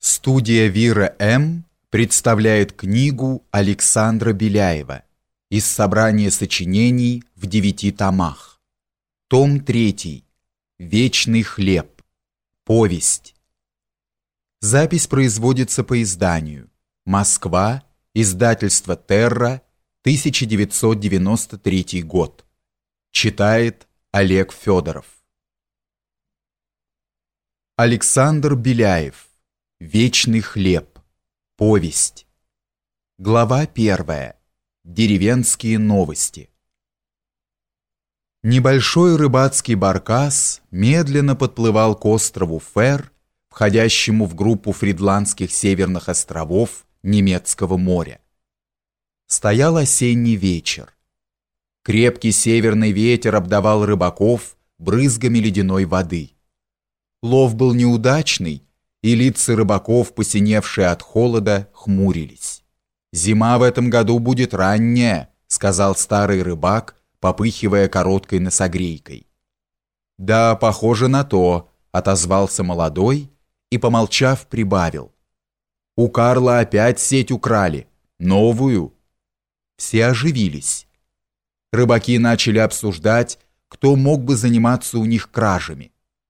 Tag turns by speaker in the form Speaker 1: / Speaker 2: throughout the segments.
Speaker 1: Студия «Вира М.» представляет книгу Александра Беляева из собрания сочинений в 9 томах. Том 3. Вечный хлеб. Повесть. Запись производится по изданию. Москва. Издательство «Терра», 1993 год. Читает Олег Федоров. Александр Беляев. Вечный хлеб. Повесть. Глава 1. Деревенские новости. Небольшой рыбацкий баркас медленно подплывал к острову Фэр, входящему в группу фридландских северных островов Немецкого моря. Стоял осенний вечер. Крепкий северный ветер обдавал рыбаков брызгами ледяной воды. Лов был неудачный, и лица рыбаков, посиневшие от холода, хмурились. «Зима в этом году будет ранняя», — сказал старый рыбак, попыхивая короткой носогрейкой. «Да, похоже на то», — отозвался молодой и, помолчав, прибавил. «У Карла опять сеть украли. Новую». Все оживились. Рыбаки начали обсуждать, кто мог бы заниматься у них кражами.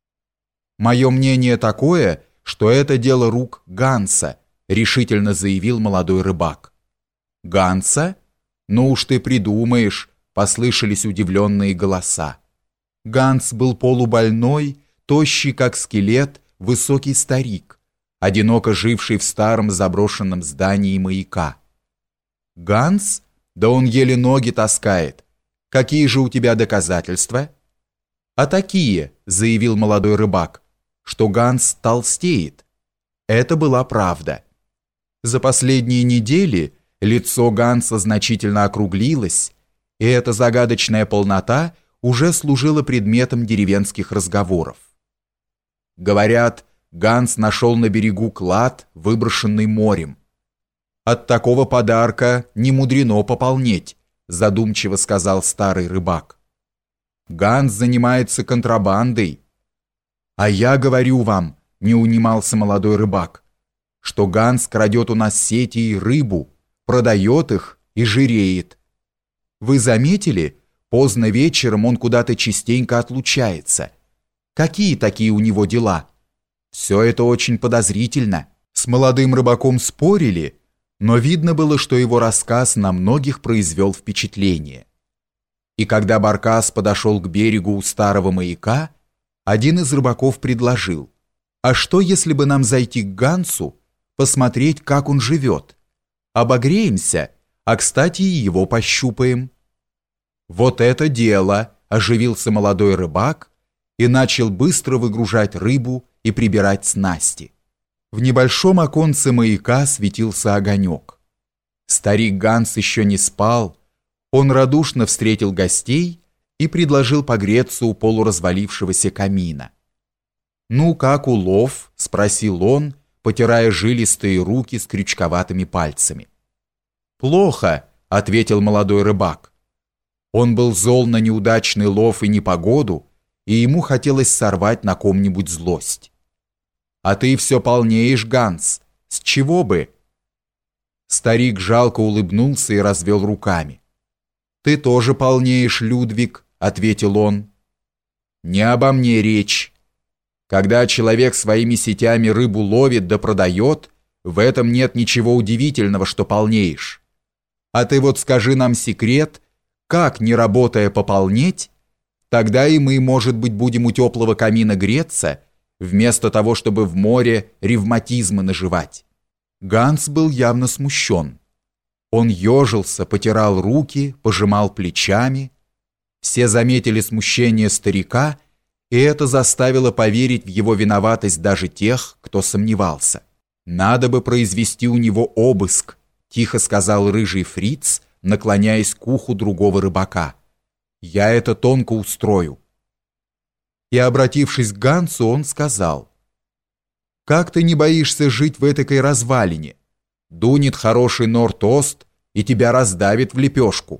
Speaker 1: «Мое мнение такое, что это дело рук Ганса», решительно заявил молодой рыбак. «Ганса? Ну уж ты придумаешь», послышались удивленные голоса. Ганс был полубольной, тощий как скелет, высокий старик, одиноко живший в старом заброшенном здании маяка. «Ганс? Да он еле ноги таскает. Какие же у тебя доказательства?» «А такие», заявил молодой рыбак, что Ганс толстеет. Это была правда. За последние недели лицо Ганса значительно округлилось, и эта загадочная полнота уже служила предметом деревенских разговоров. Говорят, Ганс нашел на берегу клад, выброшенный морем. «От такого подарка не мудрено пополнеть», задумчиво сказал старый рыбак. «Ганс занимается контрабандой». «А я говорю вам», — не унимался молодой рыбак, «что Ганс крадет у нас сети и рыбу, продает их и жиреет. Вы заметили, поздно вечером он куда-то частенько отлучается. Какие такие у него дела? Все это очень подозрительно». С молодым рыбаком спорили, но видно было, что его рассказ на многих произвел впечатление. И когда баркас подошел к берегу у старого маяка, один из рыбаков предложил: «А что, если бы нам зайти к Гансу, посмотреть, как он живет? Обогреемся, а, кстати, и его пощупаем». «Вот это дело!» – оживился молодой рыбак и начал быстро выгружать рыбу и прибирать снасти. В небольшом оконце маяка светился огонек. Старик Ганс еще не спал, он радушно встретил гостей и предложил погреться у полуразвалившегося камина. «Ну, как улов?» – спросил он, потирая жилистые руки с крючковатыми пальцами. «Плохо», – ответил молодой рыбак. Он был зол на неудачный лов и непогоду, и ему хотелось сорвать на ком-нибудь злость. «А ты все полнеешь, Ганс. С чего бы?» Старик жалко улыбнулся и развел руками. «Ты тоже полнеешь, Людвиг», — ответил он. «Не обо мне речь. Когда человек своими сетями рыбу ловит да продает, в этом нет ничего удивительного, что полнеешь. А ты вот скажи нам секрет, как, не работая, пополнеть, тогда и мы, может быть, будем у теплого камина греться, вместо того, чтобы в море ревматизмы наживать». Ганс был явно смущен. Он ежился, потирал руки, пожимал плечами. Все заметили смущение старика, и это заставило поверить в его виноватость даже тех, кто сомневался. «Надо бы произвести у него обыск», – тихо сказал рыжий фриц, наклоняясь к уху другого рыбака. «Я это тонко устрою». И, обратившись к Гансу, он сказал: «Как ты не боишься жить в этакой развалине? Дунет хороший норд-ост, и тебя раздавит в лепешку».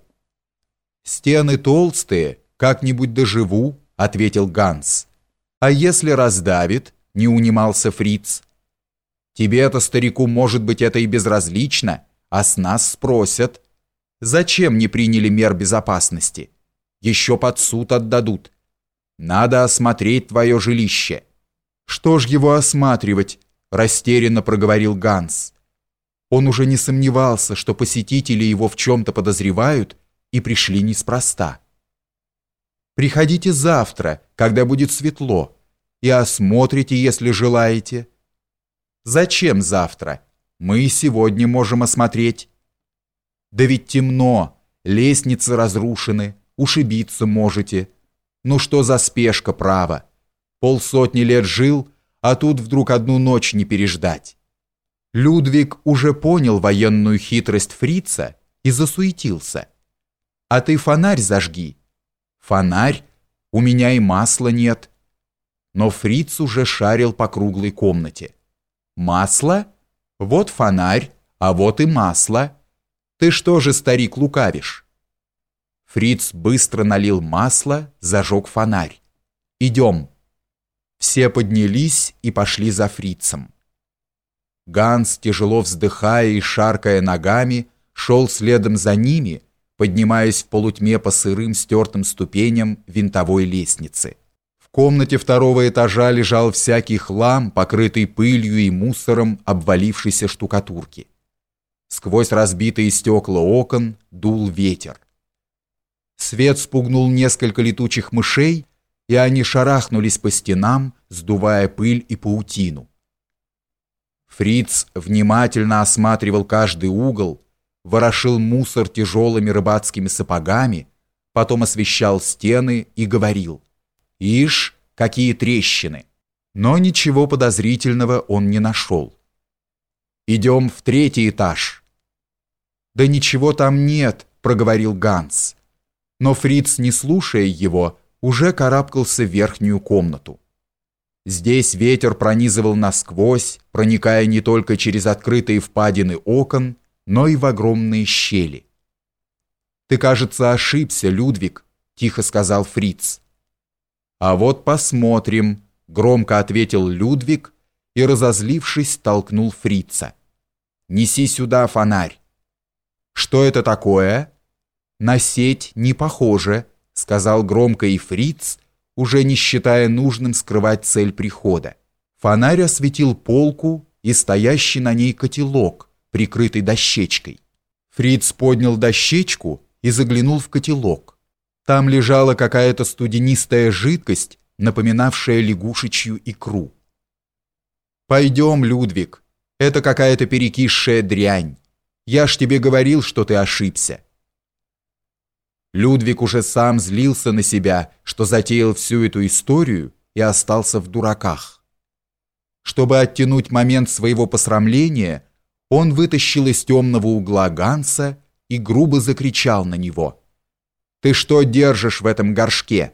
Speaker 1: «Стены толстые, как-нибудь доживу», — ответил Ганс. «А если раздавит?» — не унимался фриц. Тебе-то, старику, может быть, это и безразлично, а с нас спросят. Зачем не приняли мер безопасности? Еще под суд отдадут. Надо осмотреть твое жилище». «Что ж его осматривать?» – растерянно проговорил Ганс. Он уже не сомневался, что посетители его в чем-то подозревают и пришли неспроста. «Приходите завтра, когда будет светло, и осмотрите, если желаете». «Зачем завтра? Мы и сегодня можем осмотреть». «Да ведь темно, лестницы разрушены, ушибиться можете. Ну что за спешка, право? 50 лет жил, а тут вдруг одну ночь не переждать». Людвиг уже понял военную хитрость фрица и засуетился. «А ты фонарь зажги». «Фонарь? У меня и масла нет». Но фриц уже шарил по круглой комнате. «Масло? Вот фонарь, а вот и масло. Ты что же, старик, лукавишь?» Фриц быстро налил масло, зажег фонарь. «Идем». Все поднялись и пошли за фрицем. Ганс, тяжело вздыхая и шаркая ногами, шел следом за ними, поднимаясь в полутьме по сырым стертым ступеням винтовой лестницы. В комнате второго этажа лежал всякий хлам, покрытый пылью и мусором обвалившейся штукатурки. Сквозь разбитые стекла окон дул ветер. Свет спугнул несколько летучих мышей, и они шарахнулись по стенам, сдувая пыль и паутину. Фриц внимательно осматривал каждый угол, ворошил мусор тяжелыми рыбацкими сапогами, потом освещал стены и говорил: «Ишь, какие трещины!» Но ничего подозрительного он не нашел. «Идем в 3-й этаж». «Да ничего там нет», — проговорил Ганс. Но Фриц, не слушая его, уже карабкался в верхнюю комнату. Здесь ветер пронизывал насквозь, проникая не только через открытые впадины окон, но и в огромные щели. «Ты, кажется, ошибся, Людвиг», — тихо сказал Фриц. «А вот посмотрим», — громко ответил Людвиг и, разозлившись, толкнул Фрица. «Неси сюда фонарь». «Что это такое?» «На сеть не похоже», — сказал громко и Фриц, уже не считая нужным скрывать цель прихода. Фонарь осветил полку и стоящий на ней котелок, прикрытый дощечкой. Фриц поднял дощечку и заглянул в котелок. Там лежала какая-то студенистая жидкость, напоминавшая лягушечью икру. «Пойдем, Людвиг, это какая-то перекисшая дрянь. Я ж тебе говорил, что ты ошибся». Людвиг уже сам злился на себя, что затеял всю эту историю и остался в дураках. Чтобы оттянуть момент своего посрамления, он вытащил из темного угла Ганса и грубо закричал на него: «Ты что держишь в этом горшке?»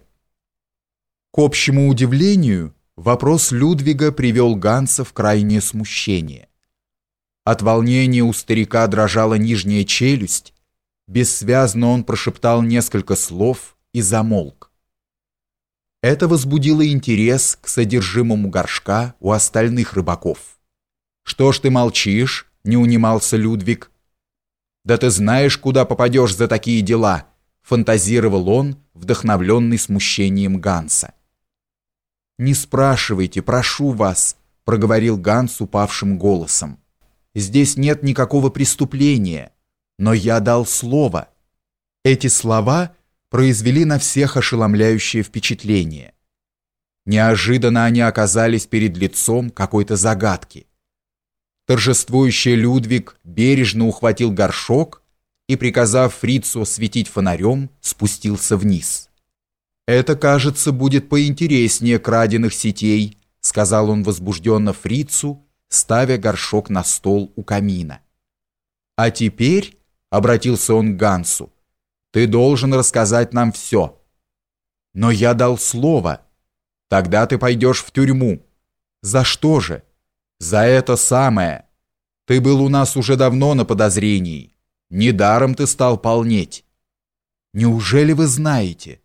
Speaker 1: К общему удивлению, вопрос Людвига привел Ганса в крайнее смущение. От волнения у старика дрожала нижняя челюсть. Бессвязно он прошептал несколько слов и замолк. Это возбудило интерес к содержимому горшка у остальных рыбаков. «Что ж ты молчишь?» — не унимался Людвиг. «Да ты знаешь, куда попадешь за такие дела», — фантазировал он, вдохновленный смущением Ганса. «Не спрашивайте, прошу вас», — проговорил Ганс упавшим голосом. «Здесь нет никакого преступления. Но я дал слово». Эти слова произвели на всех ошеломляющее впечатление. Неожиданно они оказались перед лицом какой-то загадки. Торжествующий Людвиг бережно ухватил горшок и, приказав Фрицу светить фонарем, спустился вниз. «Это, кажется, будет поинтереснее краденых сетей», сказал он возбужденно Фрицу, ставя горшок на стол у камина. «А теперь», — обратился он к Гансу, — «ты должен рассказать нам все». «Но я дал слово». «Тогда ты пойдешь в тюрьму». «За что же?» «За это самое. Ты был у нас уже давно на подозрении. Недаром ты стал полнеть». «Неужели вы знаете?»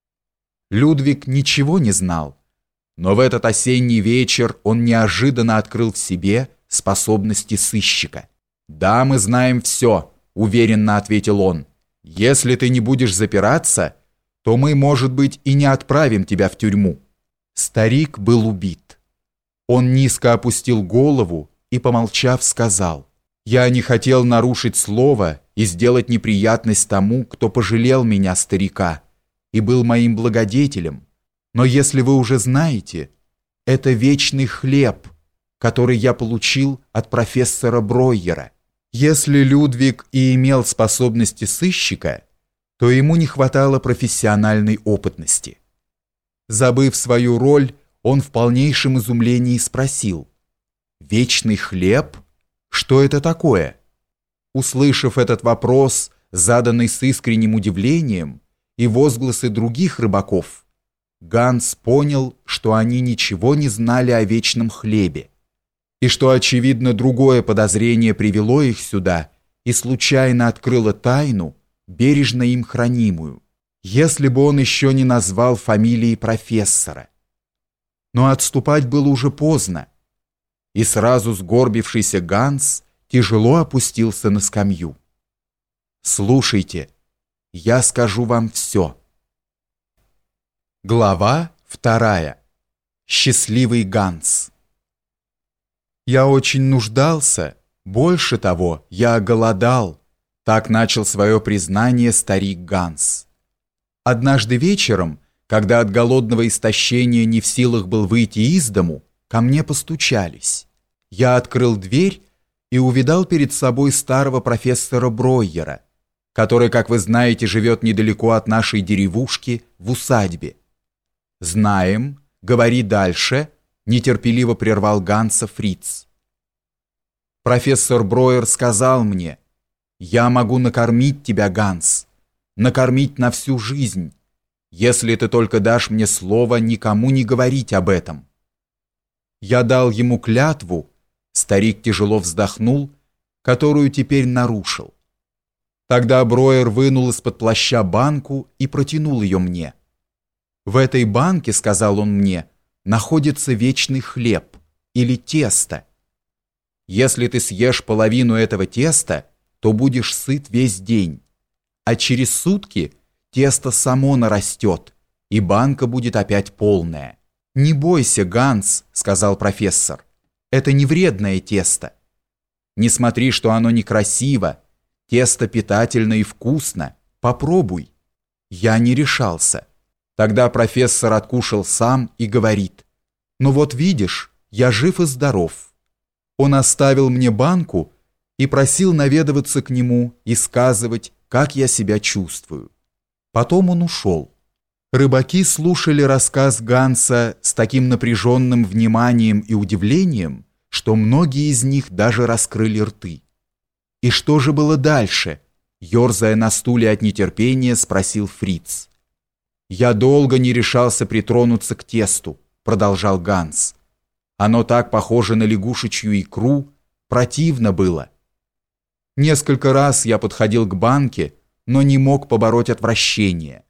Speaker 1: Людвиг ничего не знал, но в этот осенний вечер он неожиданно открыл в себе способности сыщика. «Да, мы знаем все», — уверенно ответил он. «Если ты не будешь запираться, то мы, может быть, и не отправим тебя в тюрьму». Старик был убит. Он низко опустил голову и, помолчав, сказал: «Я не хотел нарушить слово и сделать неприятность тому, кто пожалел меня, старика, и был моим благодетелем. Но если вы уже знаете, это вечный хлеб, который я получил от профессора Бройера. Если Людвиг и имел способности сыщика, то ему не хватало профессиональной опытности». Забыв свою роль, он в полнейшем изумлении спросил: «Вечный хлеб? Что это такое?» Услышав этот вопрос, заданный с искренним удивлением, и возгласы других рыбаков, Ганс понял, что они ничего не знали о вечном хлебе, и что, очевидно, другое подозрение привело их сюда и случайно открыло тайну, бережно им хранимую, если бы он еще не назвал фамилии профессора. Но отступать было уже поздно, и сразу сгорбившийся Ганс тяжело опустился на скамью. «Слушайте, я скажу вам все». Глава 2. Счастливый Ганс. «Я очень нуждался, больше того, я голодал», так начал свое признание старик Ганс. Однажды вечером, когда от голодного истощения не в силах был выйти из дому, ко мне постучались. Я открыл дверь и увидал перед собой старого профессора Бройера, который, как вы знаете, живет недалеко от нашей деревушки в усадьбе. «Знаем, говори дальше», — нетерпеливо прервал Ганса Фриц. «Профессор Бройер сказал мне: я могу накормить тебя, Ганс, накормить на всю жизнь, если ты только дашь мне слово никому не говорить об этом». Я дал ему клятву, старик тяжело вздохнул, которую теперь нарушил. Тогда Бройер вынул из-под плаща банку и протянул ее мне. «В этой банке, — сказал он мне, — находится вечный хлеб или тесто. Если ты съешь половину этого теста, то будешь сыт весь день, а через сутки тесто само нарастет, и банка будет опять полная». «Не бойся, Ганс, — сказал профессор, — это не вредное тесто. Не смотри, что оно некрасиво, тесто питательно и вкусно, попробуй». Я не решался. Тогда профессор откушал сам и говорит: «Ну вот видишь, я жив и здоров». Он оставил мне банку и просил наведываться к нему и сказывать, как я себя чувствую. Потом он ушел. Рыбаки слушали рассказ Ганса с таким напряженным вниманием и удивлением, что многие из них даже раскрыли рты. «И что же было дальше?» — ерзая на стуле от нетерпения, спросил Фриц. «Я долго не решался притронуться к тесту», — продолжал Ганс. «Оно так похоже на лягушечью икру, противно было. Несколько раз я подходил к банке, но не мог побороть отвращение.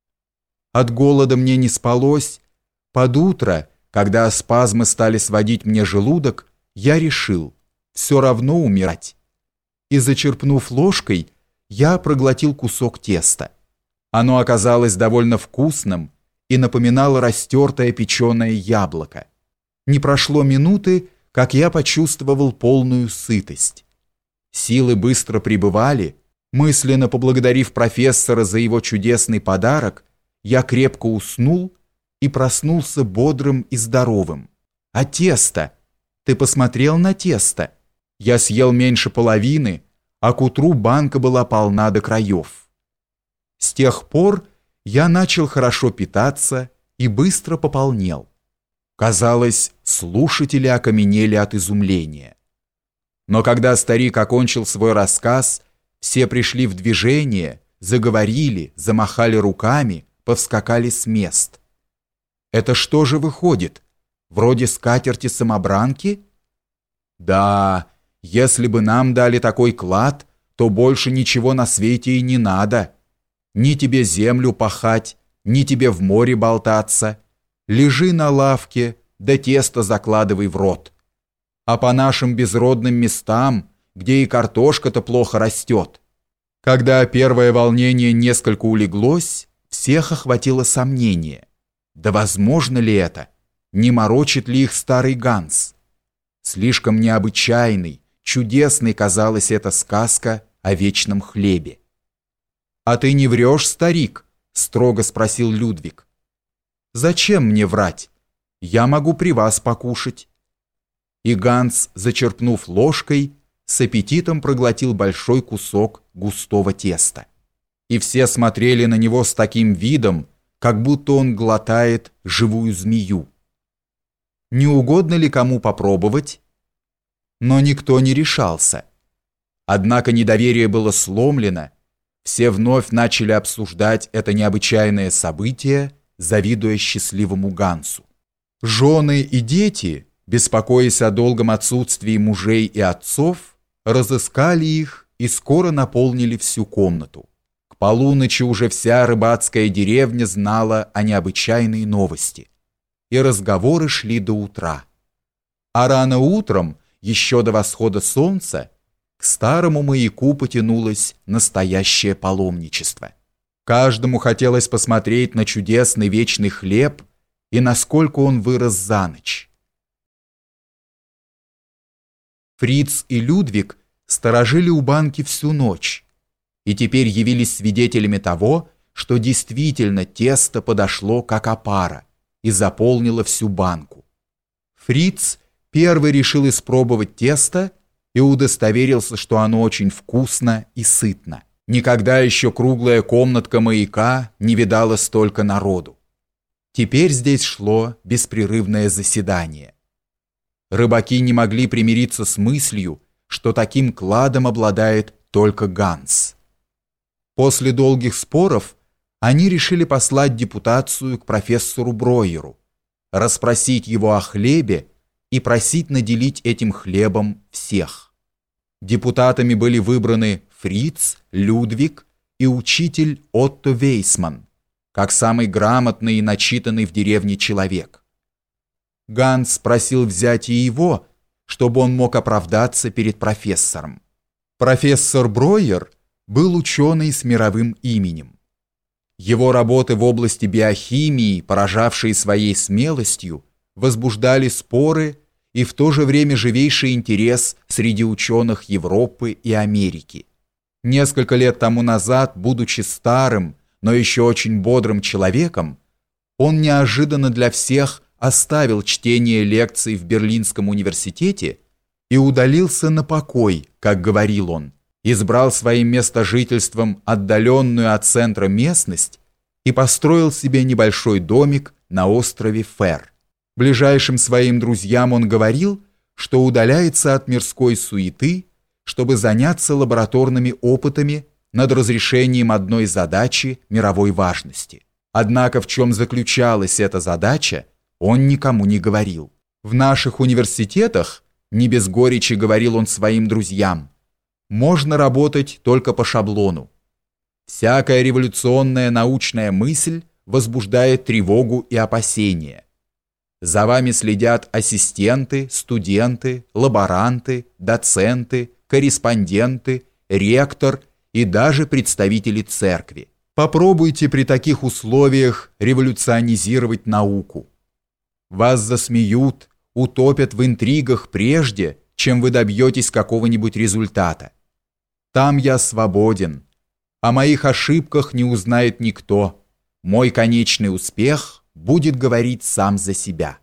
Speaker 1: От голода мне не спалось. Под утро, когда спазмы стали сводить мне желудок, я решил все равно умирать. И, зачерпнув ложкой, я проглотил кусок теста. Оно оказалось довольно вкусным и напоминало растертое печеное яблоко. Не прошло минуты, как я почувствовал полную сытость. Силы быстро прибывали. Мысленно поблагодарив профессора за его чудесный подарок, я крепко уснул и проснулся бодрым и здоровым. А тесто? Ты посмотрел на тесто? Я съел меньше половины, а к утру банка была полна до краев. С тех пор я начал хорошо питаться и быстро пополнел. Казалось, слушатели окаменели от изумления. Но когда старик окончил свой рассказ, все пришли в движение, заговорили, замахали руками, повскакали с мест. «Это что же выходит? Вроде скатерти-самобранки?» «Да, если бы нам дали такой клад, то больше ничего на свете и не надо. Ни тебе землю пахать, ни тебе в море болтаться. Лежи на лавке, да тесто закладывай в рот». а по нашим безродным местам, где и картошка-то плохо растет. Когда первое волнение несколько улеглось, всех охватило сомнение. Да возможно ли это? Не морочит ли их старый Ганс? Слишком необычайной, чудесной казалась эта сказка о вечном хлебе. «А ты не врешь, старик?» — строго спросил Людвиг. «Зачем мне врать? Я могу при вас покушать». И Ганс, зачерпнув ложкой, с аппетитом проглотил большой кусок густого теста. И все смотрели на него с таким видом, как будто он глотает живую змею. Не угодно ли кому попробовать? Но никто не решался. Однако недоверие было сломлено, все вновь начали обсуждать это необычайное событие, завидуя счастливому Гансу. Жены и дети, беспокоясь о долгом отсутствии мужей и отцов, разыскали их и скоро наполнили всю комнату. К полуночи уже вся рыбацкая деревня знала о необычайной новости, и разговоры шли до утра. А рано утром, еще до восхода солнца, к старому маяку потянулось настоящее паломничество. Каждому хотелось посмотреть на чудесный вечный хлеб и насколько он вырос за ночь. Фриц и Людвиг сторожили у банки всю ночь и теперь явились свидетелями того, что действительно тесто подошло как опара и заполнило всю банку. Фриц первый решил испробовать тесто и удостоверился, что оно очень вкусно и сытно. Никогда еще круглая комнатка маяка не видала столько народу. Теперь здесь шло беспрерывное заседание. Рыбаки не могли примириться с мыслью, что таким кладом обладает только Ганс. После долгих споров они решили послать депутацию к профессору Бройеру, расспросить его о хлебе и просить наделить этим хлебом всех. Депутатами были выбраны Фриц, Людвиг и учитель Отто Вейсман, как самый грамотный и начитанный в деревне человек. Ганс просил взять и его, чтобы он мог оправдаться перед профессором. Профессор Бройер был ученый с мировым именем. Его работы в области биохимии, поражавшие своей смелостью, возбуждали споры и в то же время живейший интерес среди ученых Европы и Америки. Несколько лет тому назад, будучи старым, но еще очень бодрым человеком, он неожиданно для всех оставил чтение лекций в Берлинском университете и удалился на покой, как говорил он, избрал своим местожительством отдаленную от центра местность и построил себе небольшой домик на острове Фэр. Ближайшим своим друзьям он говорил, что удаляется от мирской суеты, чтобы заняться лабораторными опытами над разрешением одной задачи мировой важности. Однако в чем заключалась эта задача, он никому не говорил. В наших университетах, не без горечи говорил он своим друзьям, можно работать только по шаблону. Всякая революционная научная мысль возбуждает тревогу и опасения. За вами следят ассистенты, студенты, лаборанты, доценты, корреспонденты, ректор и даже представители церкви. Попробуйте при таких условиях революционизировать науку. Вас засмеют, утопят в интригах прежде, чем вы добьетесь какого-нибудь результата. Там я свободен. О моих ошибках не узнает никто. Мой конечный успех будет говорить сам за себя.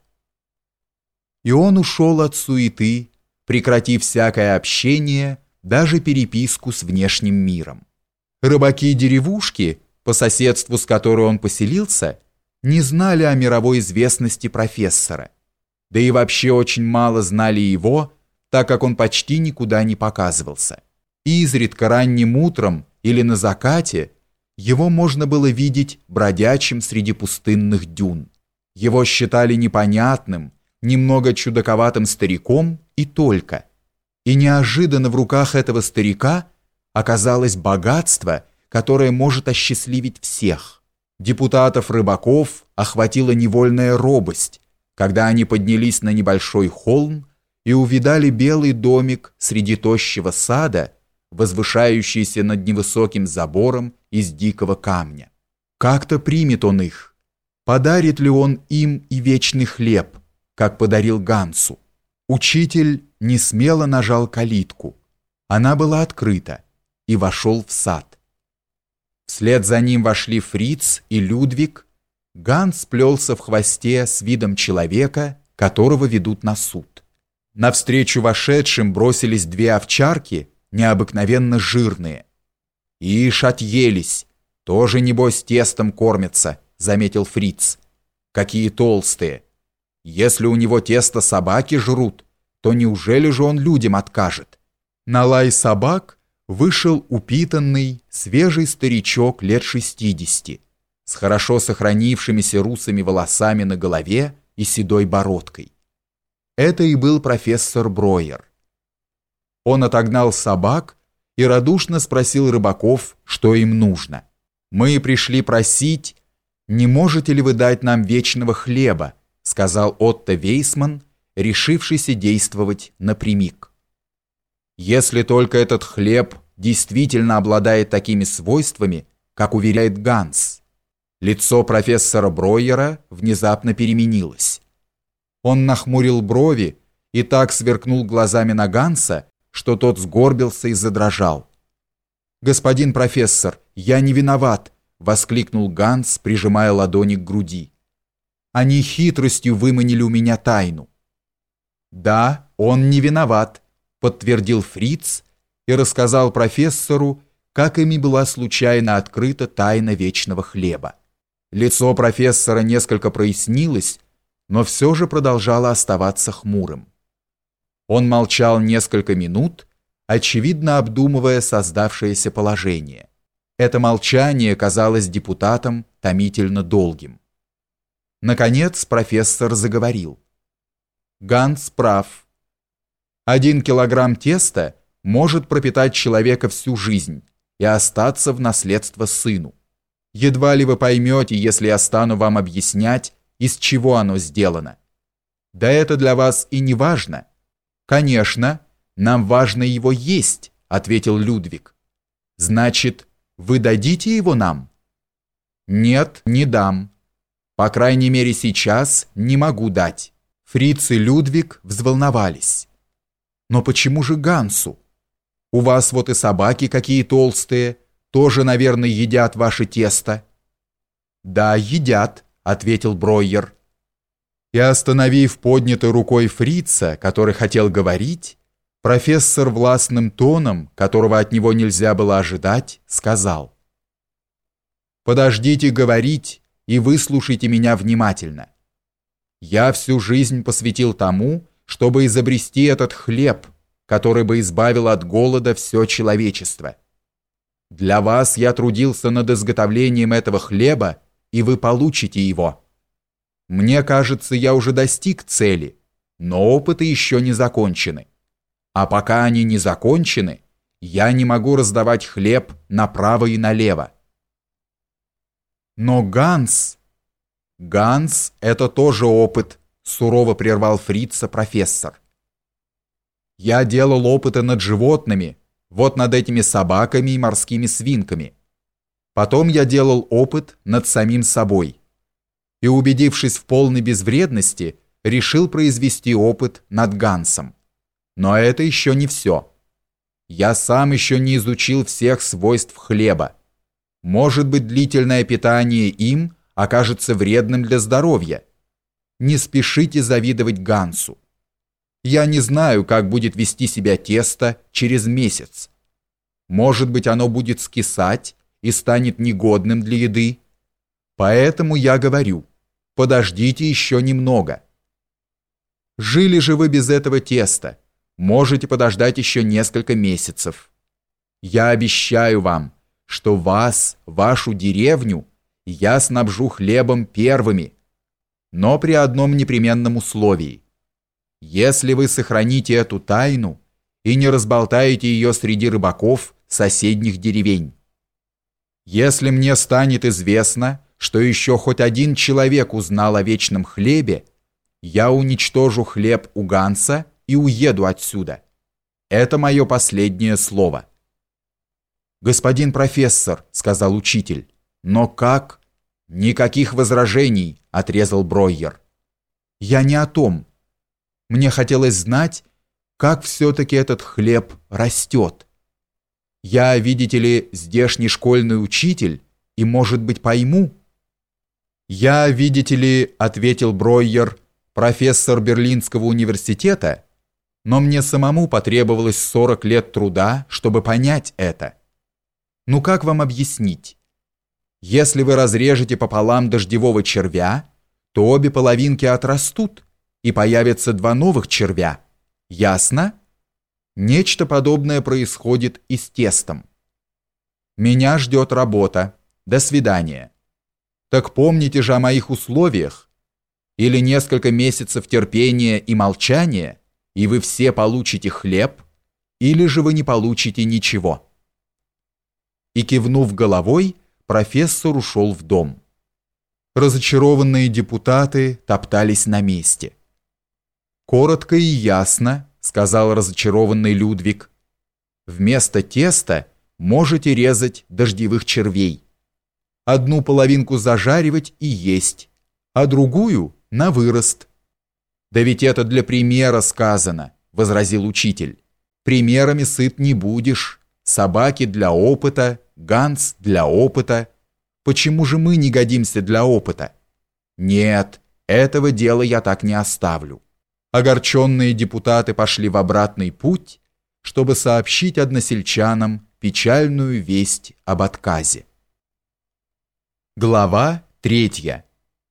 Speaker 1: И он ушел от суеты, прекратив всякое общение, даже переписку с внешним миром. Рыбаки деревушки, по соседству с которой он поселился, не знали о мировой известности профессора, да и вообще очень мало знали его, так как он почти никуда не показывался. Изредка ранним утром или на закате его можно было видеть бродячим среди пустынных дюн. Его считали непонятным, немного чудаковатым стариком и только. И неожиданно в руках этого старика оказалось богатство, которое может осчастливить всех. Депутатов-рыбаков охватила невольная робость, когда они поднялись на небольшой холм и увидали белый домик среди тощего сада, возвышающийся над невысоким забором из дикого камня. Как-то примет он их. Подарит ли он им и вечный хлеб, как подарил Гансу? Учитель несмело нажал калитку. Она была открыта, и вошел в сад. Вслед за ним вошли Фриц и Людвиг. Ганс плелся в хвосте с видом человека, которого ведут на суд. Навстречу вошедшим бросились две овчарки, необыкновенно жирные. «Ишь, отъелись, тоже, небось, тестом кормятся», — заметил Фриц. «Какие толстые! Если у него тесто собаки жрут, то неужели же он людям откажет?» На лай собак вышел упитанный, свежий старичок лет 60, с хорошо сохранившимися русыми волосами на голове и седой бородкой. Это и был профессор Бройер. Он отогнал собак и радушно спросил рыбаков, что им нужно. «Мы пришли просить, не можете ли вы дать нам вечного хлеба», сказал Отто Вейсман, решившийся действовать напрямик. «Если только этот хлеб действительно обладает такими свойствами, как уверяет Ганс». Лицо профессора Бройера внезапно переменилось. Он нахмурил брови и так сверкнул глазами на Ганса, что тот сгорбился и задрожал. «Господин профессор, я не виноват!» — воскликнул Ганс, прижимая ладони к груди. «Они хитростью выманили у меня тайну». «Да, он не виноват», — подтвердил Фриц и рассказал профессору, как ими была случайно открыта тайна вечного хлеба. Лицо профессора несколько прояснилось, но все же продолжало оставаться хмурым. Он молчал несколько минут, очевидно обдумывая создавшееся положение. Это молчание казалось депутатам томительно долгим. Наконец профессор заговорил. «Ганс прав. 1 килограмм теста может пропитать человека всю жизнь и остаться в наследство сыну. Едва ли вы поймете, если я стану вам объяснять, из чего оно сделано. Да это для вас и не важно». «Конечно, нам важно его есть», — ответил Людвиг. «Значит, вы дадите его нам?» «Нет, не дам. По крайней мере, сейчас не могу дать». Фриц и Людвиг взволновались. «Но почему же Гансу? У вас вот и собаки какие толстые, тоже, наверное, едят ваше тесто». «Да, едят», — ответил Бройер. И, остановив поднятой рукой Фрица, который хотел говорить, профессор властным тоном, которого от него нельзя было ожидать, сказал: «Подождите говорить и выслушайте меня внимательно. Я всю жизнь посвятил тому, чтобы изобрести этот хлеб, который бы избавил от голода все человечество. Для вас я трудился над изготовлением этого хлеба, и вы получите его. Мне кажется, я уже достиг цели, но опыты еще не закончены. А пока они не закончены, я не могу раздавать хлеб направо и налево». «Но Ганс...» «Ганс — это тоже опыт», — сурово прервал Фрица профессор. «Я делал опыты над животными, вот над этими собаками и морскими свинками. Потом я делал опыт над самим собой. И, убедившись в полной безвредности, решил произвести опыт над Гансом. Но это еще не все. Я сам еще не изучил всех свойств хлеба. Может быть, длительное питание им окажется вредным для здоровья. Не спешите завидовать Гансу. Я не знаю, как будет вести себя тесто через месяц. Может быть, оно будет скисать и станет негодным для еды. Поэтому я говорю, подождите еще немного. Жили же вы без этого теста, можете подождать еще несколько месяцев. Я обещаю вам, что вас, вашу деревню, я снабжу хлебом первыми, но при одном непременном условии. Если вы сохраните эту тайну и не разболтаете ее среди рыбаков соседних деревень. Если мне станет известно, что еще хоть один человек узнал о вечном хлебе, я уничтожу хлеб у Ганса и уеду отсюда. Это мое последнее слово». «Господин профессор», — сказал учитель. «Но как?» «Никаких возражений», — отрезал Бройер. «Я не о том. Мне хотелось знать, как все-таки этот хлеб растет. Я, видите ли, здешний школьный учитель, и, может быть, пойму». «Я, видите ли, — ответил Бройер, — профессор Берлинского университета, но мне самому потребовалось 40 лет труда, чтобы понять это. Ну как вам объяснить? Если вы разрежете пополам дождевого червя, то обе половинки отрастут, и появятся два новых червя. Ясно? Нечто подобное происходит и с тестом. Меня ждет работа. До свидания. Так помните же о моих условиях. Или несколько месяцев терпения и молчания, и вы все получите хлеб, или же вы не получите ничего». И, кивнув головой, профессор ушел в дом. Разочарованные депутаты топтались на месте. «Коротко и ясно», — сказал разочарованный Людвиг. «Вместо теста можете резать дождевых червей. Одну половинку зажаривать и есть, а другую — на вырост». «Да ведь это для примера сказано», — возразил учитель. «Примерами сыт не будешь. Собаки для опыта, Ганс для опыта. Почему же мы не годимся для опыта? Нет, этого дела я так не оставлю». Огорченные депутаты пошли в обратный путь, чтобы сообщить односельчанам печальную весть об отказе. Глава 3.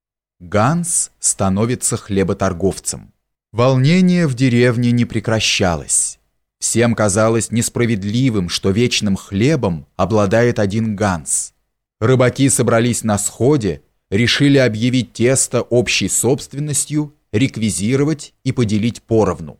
Speaker 1: Ганс становится хлеботорговцем. Волнение в деревне не прекращалось. Всем казалось несправедливым, что вечным хлебом обладает один Ганс. Рыбаки собрались на сходе, решили объявить тесто общей собственностью, реквизировать и поделить поровну.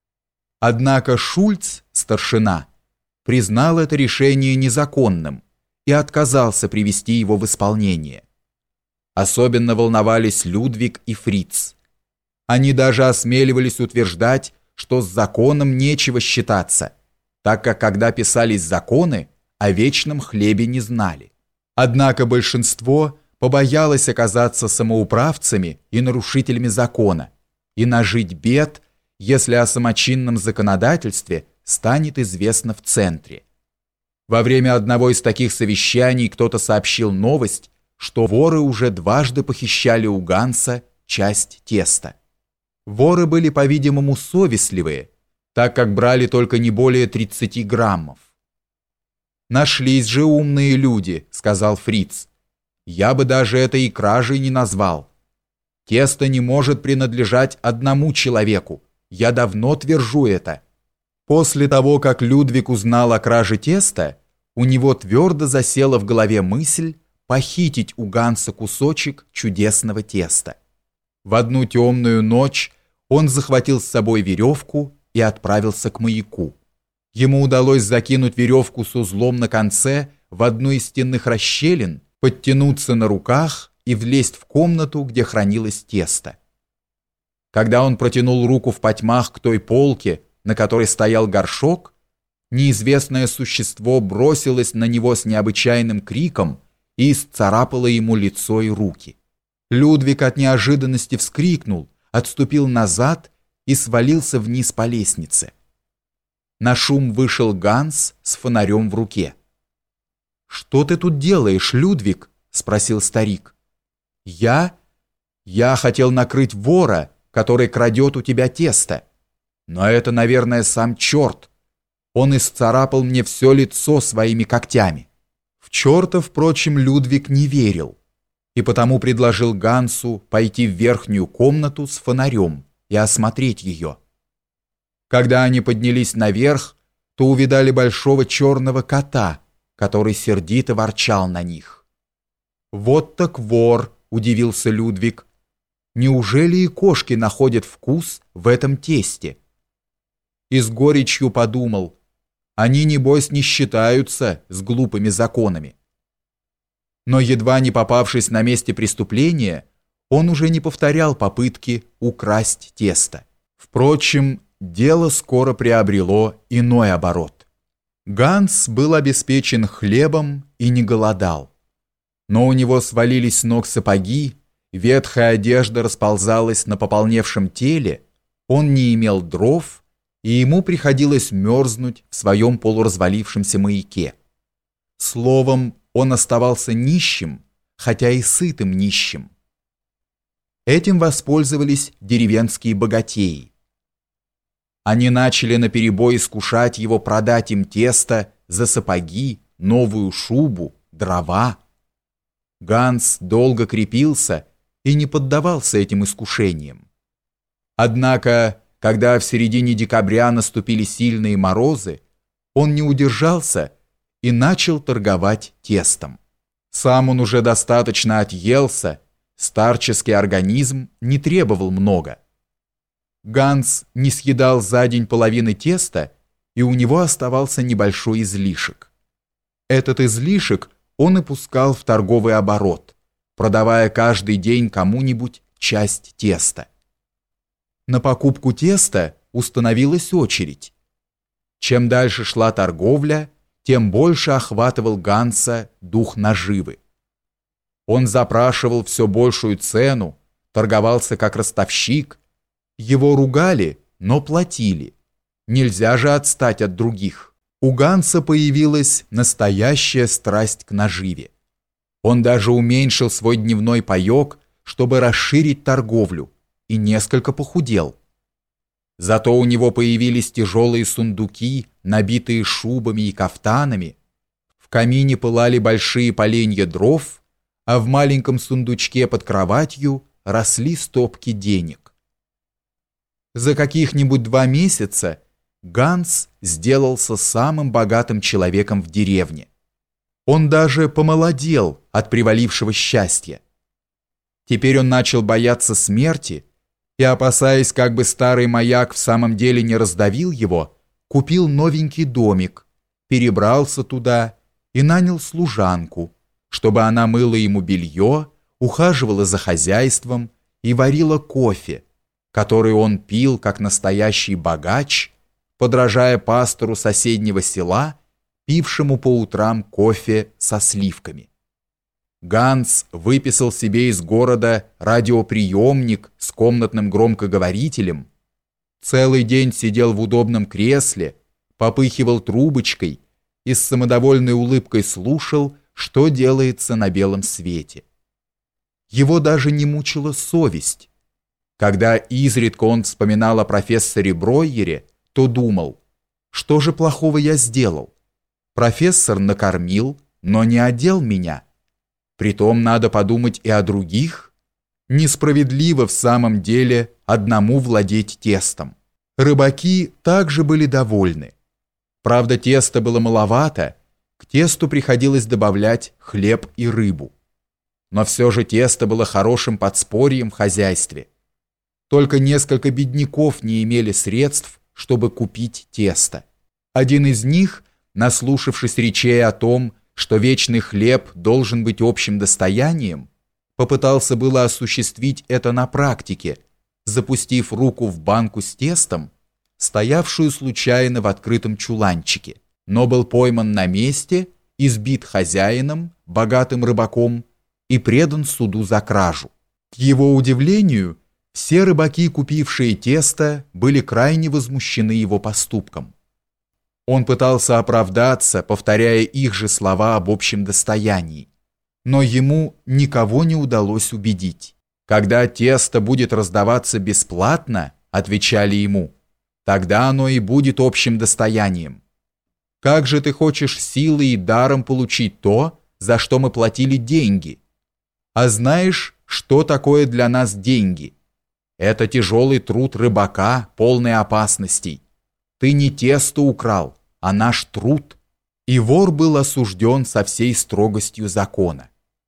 Speaker 1: Однако Шульц, старшина, признал это решение незаконным и отказался привести его в исполнение. Особенно волновались Людвиг и Фриц. Они даже осмеливались утверждать, что с законом нечего считаться, так как когда писались законы, о вечном хлебе не знали. Однако большинство побоялось оказаться самоуправцами и нарушителями закона и нажить бед, если о самочинном законодательстве станет известно в центре. Во время одного из таких совещаний кто-то сообщил новость, что воры уже дважды похищали у Ганса часть теста. Воры были, по-видимому, совестливые, так как брали только не более 30 граммов. «Нашлись же умные люди», — сказал Фриц. «Я бы даже это и кражей не назвал. Тесто не может принадлежать одному человеку. Я давно твержу это». После того, как Людвиг узнал о краже теста, у него твердо засела в голове мысль похитить у Ганса кусочек чудесного теста. В одну темную ночь он захватил с собой веревку и отправился к маяку. Ему удалось закинуть веревку с узлом на конце в одну из стенных расщелин, подтянуться на руках и влезть в комнату, где хранилось тесто. Когда он протянул руку в потьмах к той полке, на которой стоял горшок, неизвестное существо бросилось на него с необычайным криком и исцарапало ему лицо и руки. Людвиг от неожиданности вскрикнул, отступил назад и свалился вниз по лестнице. На шум вышел Ганс с фонарем в руке. «Что ты тут делаешь, Людвиг?» — спросил старик. «Я хотел накрыть вора, который крадет у тебя тесто. Но это, наверное, сам черт. Он исцарапал мне все лицо своими когтями». В черта, впрочем, Людвиг не верил, и потому предложил Гансу пойти в верхнюю комнату с фонарем и осмотреть ее. Когда они поднялись наверх, то увидали большого черного кота, который сердито ворчал на них. «Вот так вор!» – удивился Людвиг. «Неужели и кошки находят вкус в этом тесте?» И с горечью подумал: они, небось, не считаются с глупыми законами. Но едва не попавшись на месте преступления, он уже не повторял попытки украсть тесто. Впрочем, дело скоро приобрело иной оборот. Ганс был обеспечен хлебом и не голодал. Но у него свалились с ног сапоги, ветхая одежда расползалась на пополневшем теле, он не имел дров, и ему приходилось мерзнуть в своем полуразвалившемся маяке. Словом, он оставался нищим, хотя и сытым нищим. Этим воспользовались деревенские богатеи. Они начали наперебой искушать его продать им тесто за сапоги, новую шубу, дрова. Ганс долго крепился и не поддавался этим искушениям. Однако, когда в середине декабря наступили сильные морозы, он не удержался и начал торговать тестом. Сам он уже достаточно отъелся, старческий организм не требовал много. Ганс не съедал за день половины теста, и у него оставался небольшой излишек. Этот излишек он и пускал в торговый оборот, продавая каждый день кому-нибудь часть теста. На покупку теста установилась очередь. Чем дальше шла торговля, тем больше охватывал Ганса дух наживы. Он запрашивал все большую цену, торговался как ростовщик. Его ругали, но платили. Нельзя же отстать от других. У Ганса появилась настоящая страсть к наживе. Он даже уменьшил свой дневной паёк, чтобы расширить торговлю, и несколько похудел. Зато у него появились тяжелые сундуки, набитые шубами и кафтанами. В камине пылали большие поленья дров, а в маленьком сундучке под кроватью росли стопки денег. За каких-нибудь 2 месяца Ганс сделался самым богатым человеком в деревне. Он даже помолодел от привалившего счастья. Теперь он начал бояться смерти и, опасаясь, как бы старый маяк в самом деле не раздавил его, купил новенький домик, перебрался туда и нанял служанку, чтобы она мыла ему белье, ухаживала за хозяйством и варила кофе, который он пил как настоящий богач, подражая пастору соседнего села, пившему по утрам кофе со сливками. Ганс выписал себе из города радиоприемник с комнатным громкоговорителем, целый день сидел в удобном кресле, попыхивал трубочкой и с самодовольной улыбкой слушал, что делается на белом свете. Его даже не мучила совесть. Когда изредка он вспоминал о профессоре Бройере, то думал, что же плохого я сделал? Профессор накормил, но не одел меня. Притом надо подумать и о других. Несправедливо в самом деле одному владеть тестом. Рыбаки также были довольны. Правда, теста было маловато, к тесту приходилось добавлять хлеб и рыбу. Но все же тесто было хорошим подспорьем в хозяйстве. Только несколько бедняков не имели средств, чтобы купить тесто. Один из них, наслушавшись речей о том, что вечный хлеб должен быть общим достоянием, попытался было осуществить это на практике, запустив руку в банку с тестом, стоявшую случайно в открытом чуланчике, но был пойман на месте, избит хозяином, богатым рыбаком, и предан суду за кражу. К его удивлению, все рыбаки, купившие тесто, были крайне возмущены его поступком. Он пытался оправдаться, повторяя их же слова об общем достоянии, но ему никого не удалось убедить. «Когда тесто будет раздаваться бесплатно, — отвечали ему, — тогда оно и будет общим достоянием. Как же ты хочешь силой и даром получить то, за что мы платили деньги? А знаешь, что такое для нас деньги? Это тяжелый труд рыбака, полный опасностей. Ты не тесто украл, а наш труд». И вор был осужден со всей строгостью закона.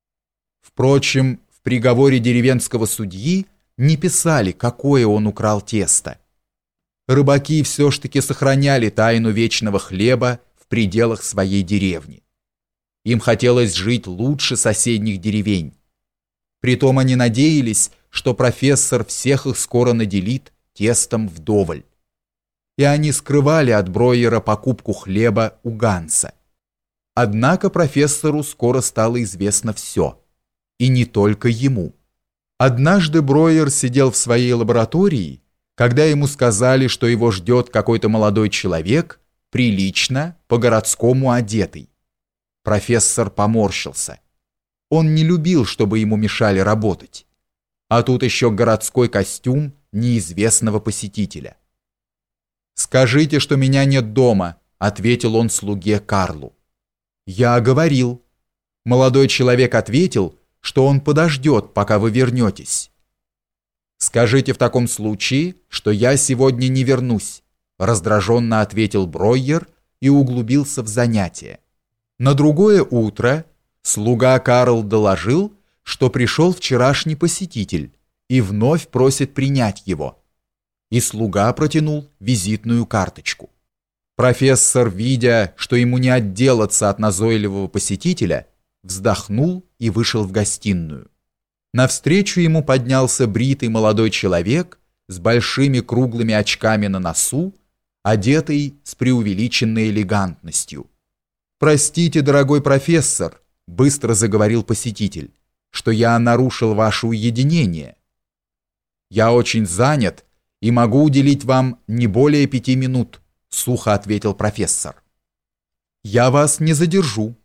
Speaker 1: Впрочем, в приговоре деревенского судьи не писали, какое он украл тесто. Рыбаки все ж таки сохраняли тайну вечного хлеба в пределах своей деревни. Им хотелось жить лучше соседних деревень. Притом они надеялись, что профессор всех их скоро наделит тестом вдоволь. и они скрывали от Бройера покупку хлеба у Ганса. Однако профессору скоро стало известно все, и не только ему. Однажды Бройер сидел в своей лаборатории, когда ему сказали, что его ждет какой-то молодой человек, прилично, по-городскому одетый. Профессор поморщился. Он не любил, чтобы ему мешали работать. А тут еще городской костюм неизвестного посетителя. «Скажите, что меня нет дома», — ответил он слуге Карлу. «Я говорил». Молодой человек ответил, что он подождет, пока вы вернетесь. «Скажите в таком случае, что я сегодня не вернусь», — раздраженно ответил Бройер и углубился в занятие. На другое утро слуга Карл доложил, что пришел вчерашний посетитель и вновь просит принять его. И слуга протянул визитную карточку. Профессор, видя, что ему не отделаться от назойливого посетителя, вздохнул и вышел в гостиную. Навстречу ему поднялся бритый молодой человек с большими круглыми очками на носу, одетый с преувеличенной элегантностью. «Простите, дорогой профессор», — быстро заговорил посетитель, «что я нарушил ваше уединение. Я очень занят и могу уделить вам не более 5 минут», — сухо ответил профессор. «Я вас не задержу.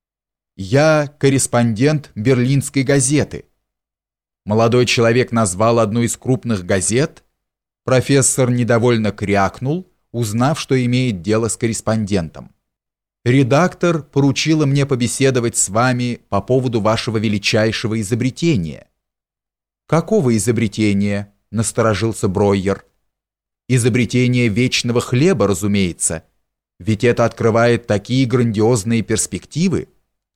Speaker 1: Я корреспондент Берлинской газеты». Молодой человек назвал одну из крупных газет. Профессор недовольно крякнул, узнав, что имеет дело с корреспондентом. «Редактор поручила мне побеседовать с вами по поводу вашего величайшего изобретения». «Какого изобретения?» — насторожился Бройер. «Изобретение вечного хлеба, разумеется. Ведь это открывает такие грандиозные перспективы».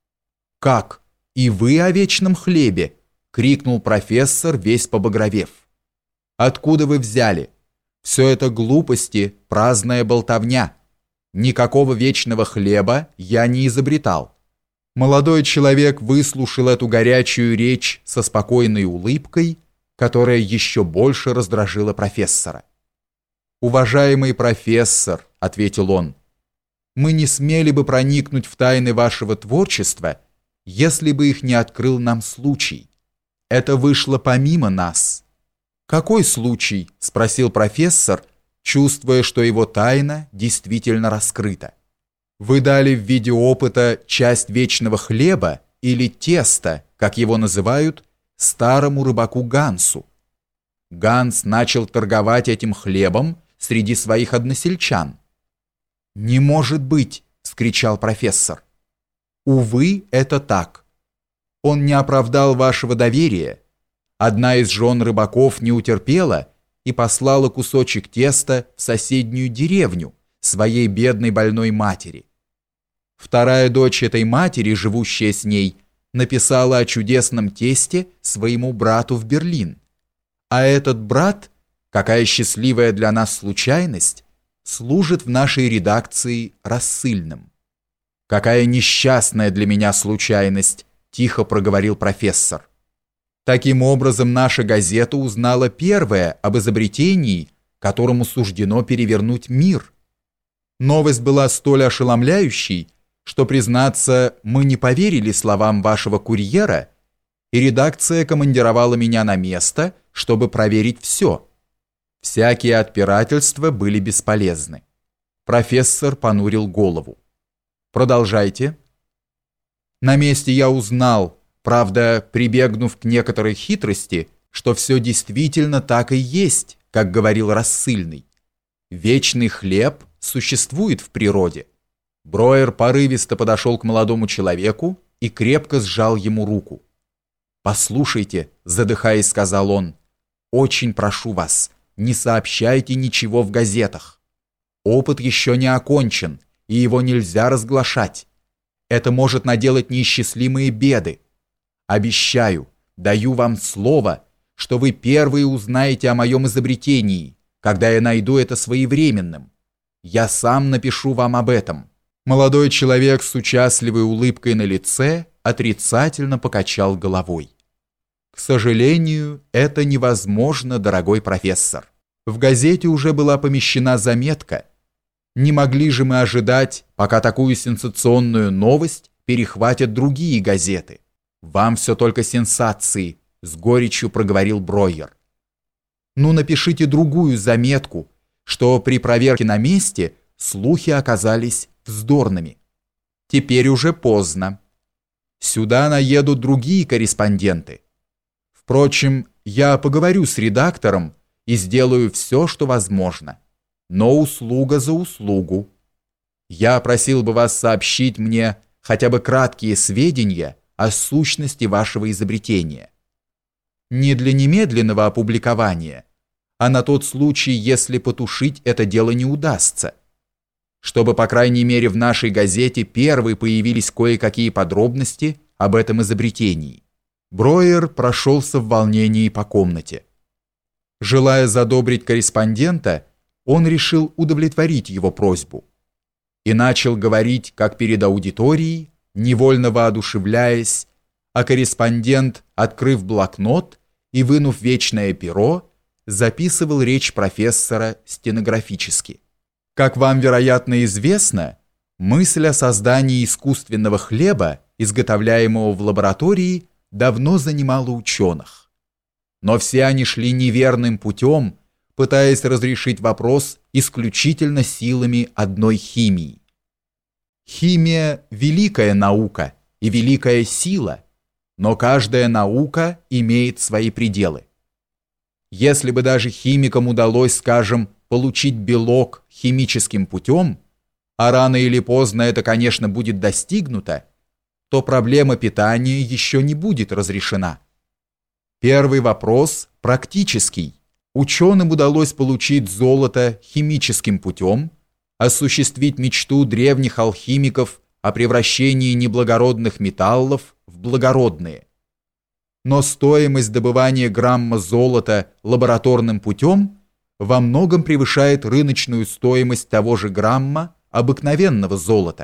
Speaker 1: «Как? И вы о вечном хлебе?» — крикнул профессор, весь побагровев. «Откуда вы взяли? Все это глупости, праздная болтовня. Никакого вечного хлеба я не изобретал». Молодой человек выслушал эту горячую речь со спокойной улыбкой, которая еще больше раздражила профессора. «Уважаемый профессор», — ответил он, — «мы не смели бы проникнуть в тайны вашего творчества, если бы их не открыл нам случай. Это вышло помимо нас». «Какой случай?» — спросил профессор, чувствуя, что его тайна действительно раскрыта. «Вы дали в виде опыта часть вечного хлеба или теста, как его называют, старому рыбаку Гансу. Ганс начал торговать этим хлебом среди своих односельчан». «Не может быть!» — вскричал профессор. «Увы, это так. Он не оправдал вашего доверия. Одна из жен рыбаков не утерпела и послала кусочек теста в соседнюю деревню своей бедной больной матери. Вторая дочь этой матери, живущая с ней, написала о чудесном тесте своему брату в Берлин. А этот брат, какая счастливая для нас случайность, служит в нашей редакции рассыльным». «Какая несчастная для меня случайность», — тихо проговорил профессор. «Таким образом, наша газета узнала первое об изобретении, которому суждено перевернуть мир. Новость была столь ошеломляющей, что, признаться, мы не поверили словам вашего курьера, и редакция командировала меня на место, чтобы проверить все. Всякие отпирательства были бесполезны». Профессор понурил голову. «Продолжайте». «На месте я узнал, правда, прибегнув к некоторой хитрости, что все действительно так и есть, как говорил рассыльный. Вечный хлеб существует в природе». Бройер порывисто подошел к молодому человеку и крепко сжал ему руку. «Послушайте», — задыхаясь, сказал он, — «очень прошу вас, не сообщайте ничего в газетах. Опыт еще не окончен, и его нельзя разглашать. Это может наделать неисчислимые беды. Обещаю, даю вам слово, что вы первые узнаете о моем изобретении, когда я найду это своевременным. Я сам напишу вам об этом». Молодой человек с участливой улыбкой на лице отрицательно покачал головой. «К сожалению, это невозможно, дорогой профессор. В газете уже была помещена заметка. Не могли же мы ожидать, пока такую сенсационную новость перехватят другие газеты. Вам все только сенсации, с горечью проговорил Бройер. Ну, напишите другую заметку, что при проверке на месте слухи оказались вздорными. Теперь уже поздно. Сюда наедут другие корреспонденты. Впрочем, я поговорю с редактором и сделаю все, что возможно. Но услуга за услугу. Я просил бы вас сообщить мне хотя бы краткие сведения о сущности вашего изобретения. Не для немедленного опубликования, а на тот случай, если потушить это дело не удастся. Чтобы, по крайней мере, в нашей газете первой появились кое-какие подробности об этом изобретении. Бройер прошелся в волнении по комнате. Желая задобрить корреспондента, он решил удовлетворить его просьбу и начал говорить, как перед аудиторией, невольно воодушевляясь, а корреспондент, открыв блокнот и вынув вечное перо, записывал речь профессора стенографически. Как вам, вероятно, известно, мысль о создании искусственного хлеба, изготовляемого в лаборатории, давно занимала ученых. Но все они шли неверным путем, пытаясь разрешить вопрос исключительно силами одной химии. Химия – великая наука и великая сила, но каждая наука имеет свои пределы. Если бы даже химикам удалось, скажем, получить белок химическим путем, а рано или поздно это, конечно, будет достигнуто, то проблема питания еще не будет разрешена. Первый вопрос практический. Ученым удалось получить золото химическим путем, осуществить мечту древних алхимиков о превращении неблагородных металлов в благородные. Но стоимость добывания грамма золота лабораторным путем во многом превышает рыночную стоимость того же грамма обыкновенного золота.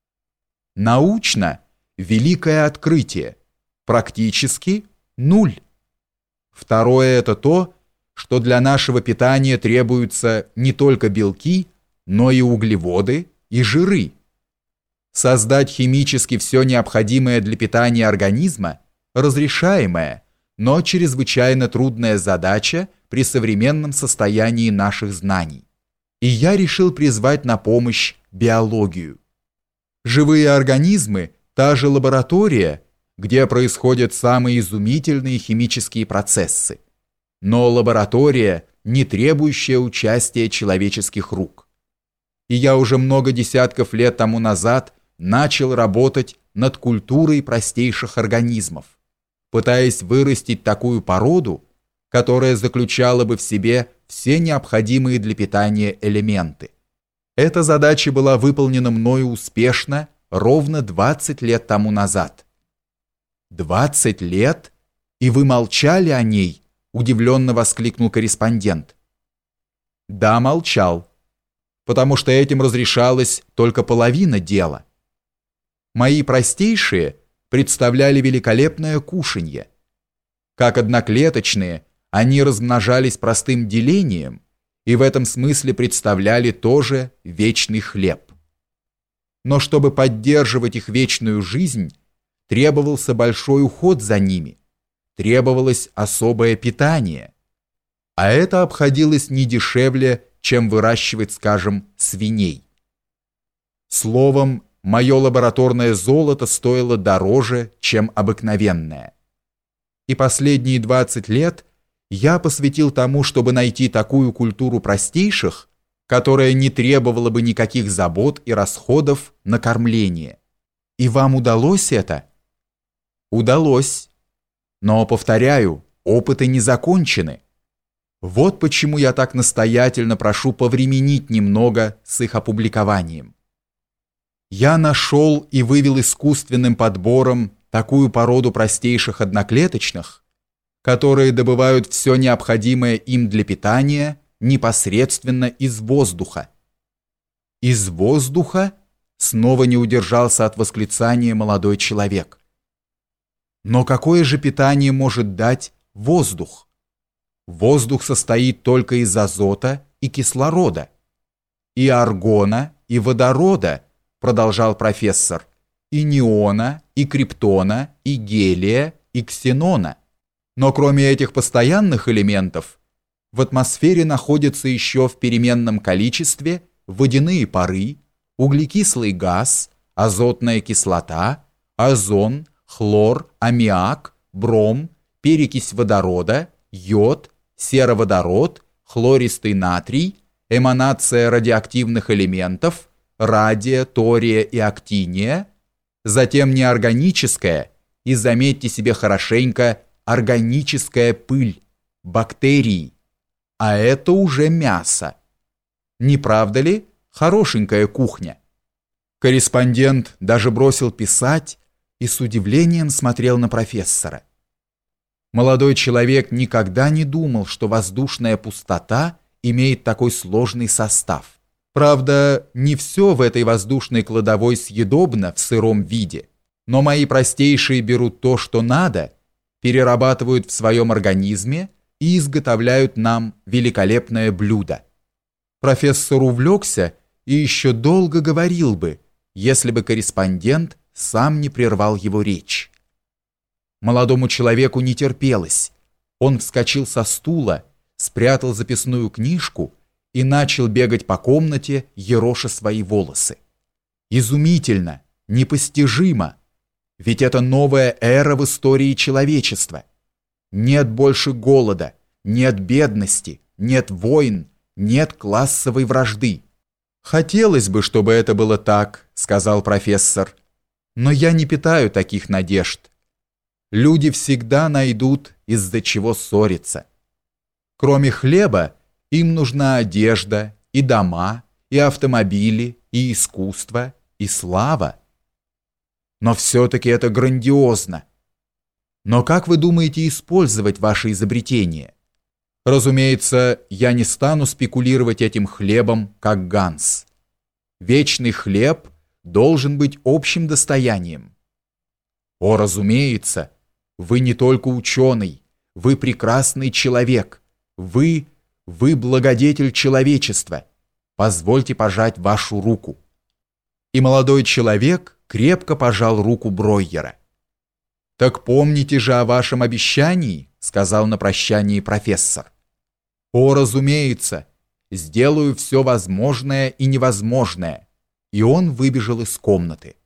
Speaker 1: Научно – великое открытие, практически – нуль. Второе – это то, что для нашего питания требуются не только белки, но и углеводы и жиры. Создать химически все необходимое для питания организма – разрешаемая, но чрезвычайно трудная задача при современном состоянии наших знаний. И я решил призвать на помощь биологию. Живые организмы – та же лаборатория, где происходят самые изумительные химические процессы, но лаборатория, не требующая участия человеческих рук. И я уже много десятков лет тому назад начал работать над культурой простейших организмов, пытаясь вырастить такую породу, которая заключала бы в себе все необходимые для питания элементы. Эта задача была выполнена мною успешно ровно 20 лет тому назад. 20 лет? И вы молчали о ней? Удивленно воскликнул корреспондент. Да, молчал, потому что этим разрешалась только половина дела. Мои простейшие представляли великолепное кушанье. Как одноклеточные, они размножались простым делением и в этом смысле представляли тоже вечный хлеб. Но чтобы поддерживать их вечную жизнь, требовался большой уход за ними, требовалось особое питание, а это обходилось не дешевле, чем выращивать, скажем, свиней. Словом, мое лабораторное золото стоило дороже, чем обыкновенное. И последние 20 лет я посвятил тому, чтобы найти такую культуру простейших, которая не требовала бы никаких забот и расходов на кормление. И вам удалось это? Удалось. Но, повторяю, опыты не закончены. Вот почему я так настоятельно прошу повременить немного с их опубликованием. Я нашел и вывел искусственным подбором такую породу простейших одноклеточных, которые добывают все необходимое им для питания непосредственно из воздуха. Из воздуха? Снова не удержался от восклицания молодой человек. Но какое же питание может дать воздух? Воздух состоит только из азота и кислорода. И аргона, и водорода, продолжал профессор, и неона, и криптона, и гелия, и ксенона. Но кроме этих постоянных элементов, в атмосфере находятся еще в переменном количестве водяные пары, углекислый газ, азотная кислота, озон, хлор, аммиак, бром, перекись водорода, йод, сероводород, хлористый натрий, эманация радиоактивных элементов, радия, тория и актиния, затем неорганическая и, заметьте себе хорошенько, органическая пыль, бактерии, а это уже мясо. Не правда ли? Хорошенькая кухня. Корреспондент даже бросил писать и с удивлением смотрел на профессора. Молодой человек никогда не думал, что воздушная пустота имеет такой сложный состав. Правда, не все в этой воздушной кладовой съедобно в сыром виде, но мои простейшие берут то, что надо, перерабатывают в своем организме и изготовляют нам великолепное блюдо. Профессор увлекся и еще долго говорил бы, если бы корреспондент сам не прервал его речь. Молодому человеку не терпелось. Он вскочил со стула, спрятал записную книжку и начал бегать по комнате, ероша свои волосы. Изумительно, непостижимо, ведь это новая эра в истории человечества. Нет больше голода, нет бедности, нет войн, нет классовой вражды. Хотелось бы, чтобы это было так, сказал профессор, но я не питаю таких надежд. Люди всегда найдут, из-за чего ссориться. Кроме хлеба, им нужна одежда, и дома, и автомобили, и искусство, и слава. Но все-таки это грандиозно. Но как вы думаете использовать ваше изобретение? Разумеется, я не стану спекулировать этим хлебом, как Ганс. Вечный хлеб должен быть общим достоянием. О, разумеется, вы не только ученый, вы прекрасный человек, вы благодетель человечества. Позвольте пожать вашу руку. И молодой человек крепко пожал руку Бройера. Так помните же о вашем обещании, сказал на прощании профессор. О, разумеется, сделаю все возможное и невозможное. И он выбежал из комнаты.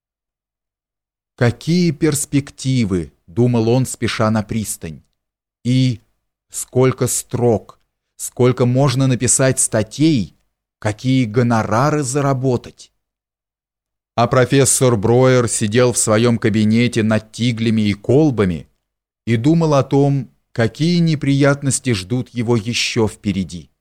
Speaker 1: Какие перспективы, думал он, спеша на пристань. И сколько строк, сколько можно написать статей, какие гонорары заработать. А профессор Бройер сидел в своем кабинете над тиглями и колбами и думал о том, какие неприятности ждут его еще впереди.